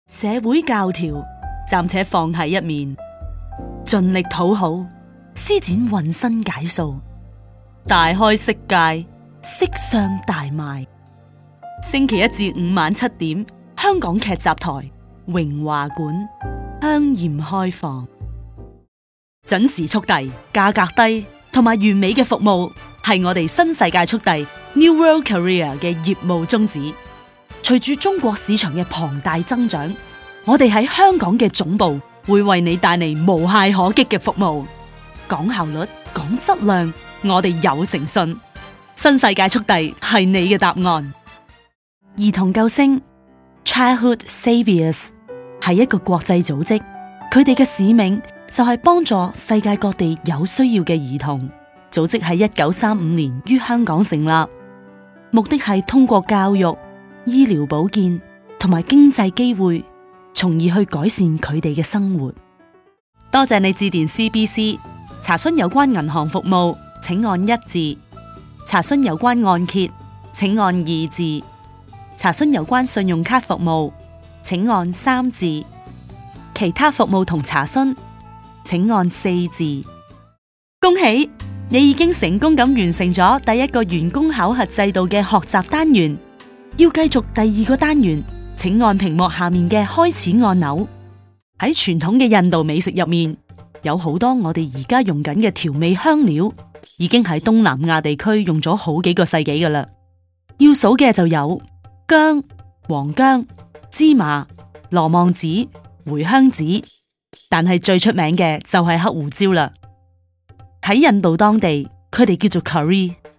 社會教條暫且放喺一面，盡力討好，施展渾身解數，大開色戒，色相大賣。星期一至五晚7點，香港劇集台榮華館，香艷開放，準時速遞，價格低同埋完美嘅服務，係我哋新世界速遞 New World Courier 嘅業務宗旨。隨住中國市場嘅龐大增長，我哋喺香港嘅總部會為你帶嚟無懈可擊嘅服務。講效率，講質量，我哋有誠信。新世界速遞係你嘅答案。兒童救星 Childhood Saviours 係一個國際組織，佢哋嘅使命就係幫助世界各地有需要嘅兒童。組織喺1935年於香港成立，目的係通過教育、醫療保健同埋經濟機會，從而去改善佢哋嘅生活。多謝你致電 CBC 查詢有關銀行服務，請按1字；查詢有關按揭，請按2字；查詢有關信用卡服務，請按3字；其他服務同查詢，請按4字。恭喜你已經成功咁完成咗第一個員工考核制度嘅學習單元。要繼續第2個單元，請按屏幕下面嘅開始按鈕。喺傳統嘅印度美食入面，有好多我哋而家用緊嘅調味香料，已經喺東南亞地區用咗好幾個世紀噶啦。要數嘅就有薑、黃薑、芝麻、羅望子、茴香子，但係最出名嘅就係黑胡椒啦。喺印度當地，佢哋叫做 curry，